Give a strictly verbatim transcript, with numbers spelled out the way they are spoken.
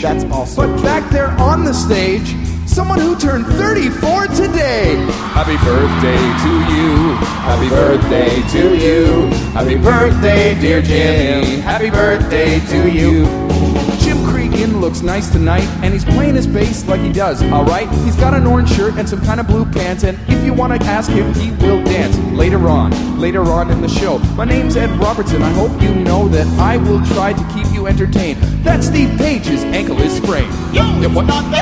That's also But true. Back there on the stage, someone who turned thirty-four today. Happy birthday to you. Happy birthday to you. Happy birthday, dear Jimmy. Happy birthday to you. Jim Cregan looks nice tonight, and he's playing his bass like he does, alright? He's got an orange shirt and some kind of blue pants, and if you want to ask him, he will dance later on, later on in the show. My name's Ed Robertson. I hope you know that I will try to keep you entertained. That Steve Page's ankle is sprained. Yo, it's not the